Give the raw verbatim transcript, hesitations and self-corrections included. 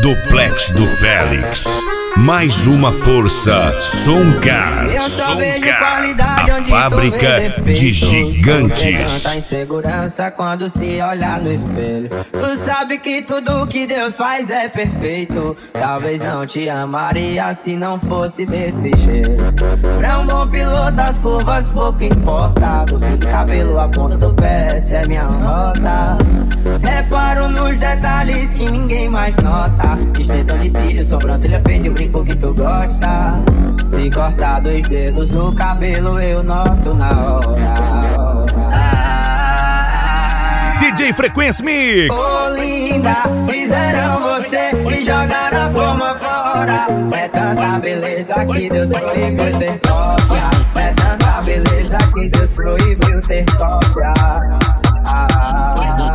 Duplex do Félix. Mais uma força, Soncar. Soncar, a fábrica de gigantes. Tanta insegurança quando se olha no espelho. Tu sabe que tudo que Deus faz é perfeito. Talvez não te amaria se não fosse desse jeito. Pra um bom piloto as curvas pouco importa. Do fio de cabelo à ponta do pé, essa é minha nota. Reparo nos detalhes que ninguém mais nota. Extensão de cílios, sobrancelha feita e o brinco que tu gosta. Se cortar dois dedos no cabelo eu noto na hora. ah, D J Frequência Mix. Ô linda, fizeram você e jogaram a bomba fora. É tanta beleza que Deus proibiu ter cópia. É tanta beleza que Deus proibiu ter cópia. ah,